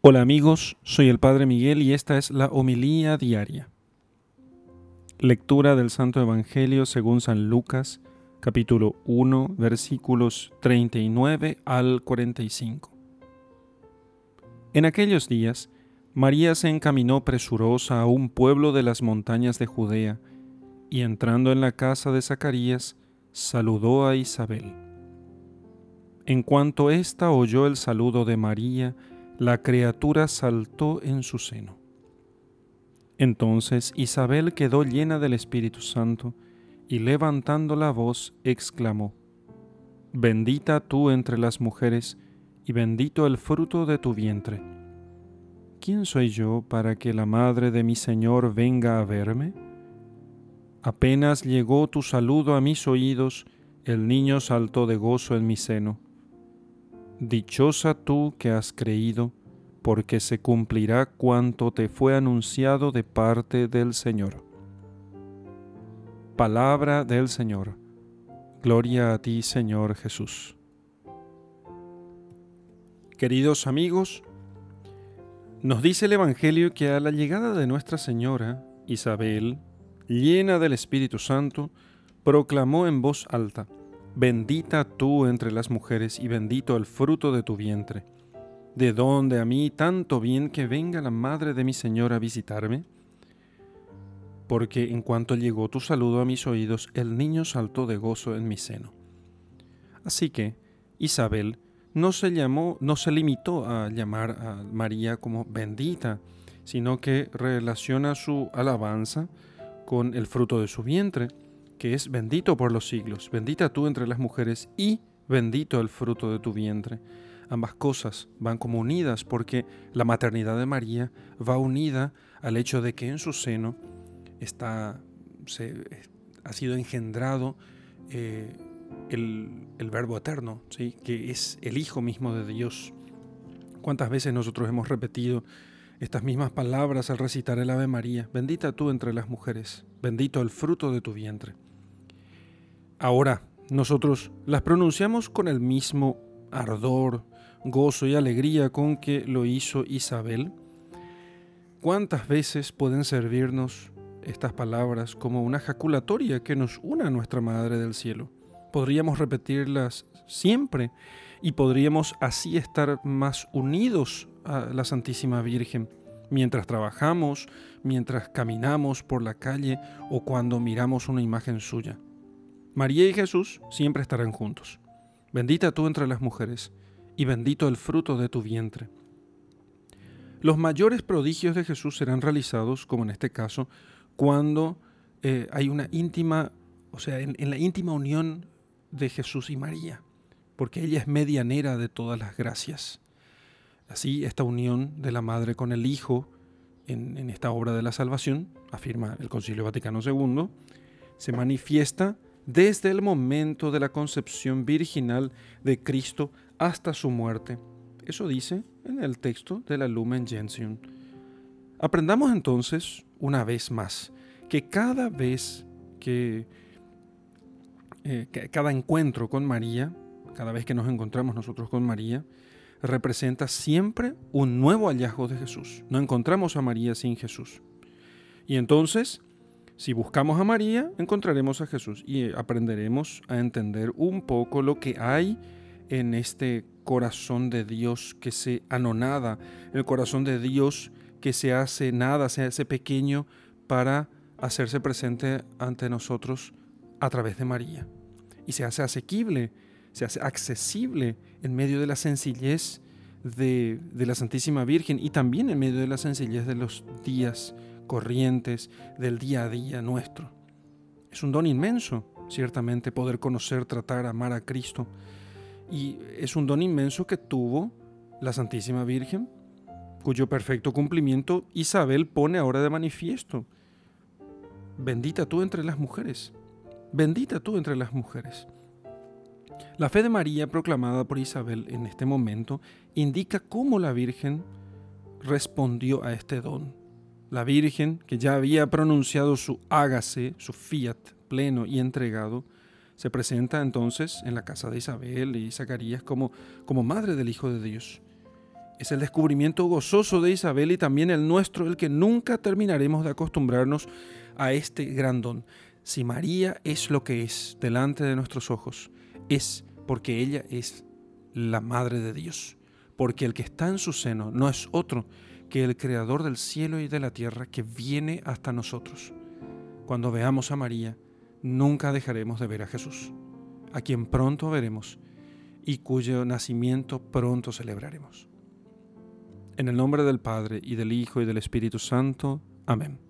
Hola amigos, soy el Padre Miguel y esta es la homilía diaria. Lectura del Santo Evangelio según San Lucas, capítulo 1, versículos 39 al 45. En aquellos días, María se encaminó presurosa a un pueblo de las montañas de Judea y entrando en la casa de Zacarías, saludó a Isabel. En cuanto ésta oyó el saludo de María, la criatura saltó en su seno. Entonces Isabel quedó llena del Espíritu Santo y levantando la voz exclamó: Bendita tú entre las mujeres y bendito el fruto de tu vientre. ¿Quién soy yo para que la madre de mi Señor venga a verme? Apenas llegó tu saludo a mis oídos, el niño saltó de gozo en mi seno. Dichosa tú que has creído, porque se cumplirá cuanto te fue anunciado de parte del Señor. Palabra del Señor. Gloria a ti, Señor Jesús. Queridos amigos, nos dice el Evangelio que a la llegada de Nuestra Señora, Isabel, llena del Espíritu Santo, proclamó en voz alta: Bendita tú entre las mujeres y bendito el fruto de tu vientre. ¿De dónde a mí tanto bien que venga la madre de mi Señor a visitarme? Porque en cuanto llegó tu saludo a mis oídos, el niño saltó de gozo en mi seno. Así que Isabel no se limitó a llamar a María como bendita, sino que relaciona su alabanza con el fruto de su vientre, que es bendito por los siglos. Bendita tú entre las mujeres y bendito el fruto de tu vientre. Ambas cosas van como unidas porque la maternidad de María va unida al hecho de que en su seno ha sido engendrado el Verbo eterno, ¿sí? Que es el Hijo mismo de Dios. ¿Cuántas veces nosotros hemos repetido estas mismas palabras al recitar el Ave María? Bendita tú entre las mujeres, bendito el fruto de tu vientre. Ahora, nosotros las pronunciamos con el mismo ardor, gozo y alegría con que lo hizo Isabel. ¿Cuántas veces pueden servirnos estas palabras como una jaculatoria que nos una a nuestra Madre del Cielo? Podríamos repetirlas siempre y podríamos así estar más unidos a la Santísima Virgen mientras trabajamos, mientras caminamos por la calle o cuando miramos una imagen suya. María y Jesús siempre estarán juntos. Bendita tú entre las mujeres y bendito el fruto de tu vientre. Los mayores prodigios de Jesús serán realizados, como en este caso, cuando hay una íntima, en la íntima unión de Jesús y María, porque ella es medianera de todas las gracias. Así, esta unión de la Madre con el Hijo en esta obra de la salvación, afirma el Concilio Vaticano II, se manifiesta desde el momento de la concepción virginal de Cristo hasta su muerte. Eso dice en el texto de la Lumen Gentium. Aprendamos entonces, una vez más, que cada vez que cada encuentro con María, cada vez que nos encontramos nosotros con María, representa siempre un nuevo hallazgo de Jesús. No encontramos a María sin Jesús. Y entonces, si buscamos a María, encontraremos a Jesús y aprenderemos a entender un poco lo que hay en este corazón de Dios que se anonada, el corazón de Dios que se hace nada, se hace pequeño para hacerse presente ante nosotros a través de María. Y se hace asequible, se hace accesible en medio de la sencillez de la Santísima Virgen y también en medio de la sencillez de los días corrientes, del día a día nuestro. Es un don inmenso, ciertamente, poder conocer, tratar, amar a Cristo. Y es un don inmenso que tuvo la Santísima Virgen, cuyo perfecto cumplimiento Isabel pone ahora de manifiesto. Bendita tú entre las mujeres. Bendita tú entre las mujeres. La fe de María proclamada por Isabel en este momento indica cómo la Virgen respondió a este don. La Virgen, que ya había pronunciado su hágase, su fiat pleno y entregado, se presenta entonces en la casa de Isabel y Zacarías como madre del Hijo de Dios. Es el descubrimiento gozoso de Isabel y también el nuestro, el que nunca terminaremos de acostumbrarnos a este gran don. Si María es lo que es delante de nuestros ojos, es porque ella es la Madre de Dios, porque el que está en su seno no es otro que el Creador del cielo y de la tierra que viene hasta nosotros. Cuando veamos a María, nunca dejaremos de ver a Jesús, a quien pronto veremos y cuyo nacimiento pronto celebraremos. En el nombre del Padre, y del Hijo, y del Espíritu Santo. Amén.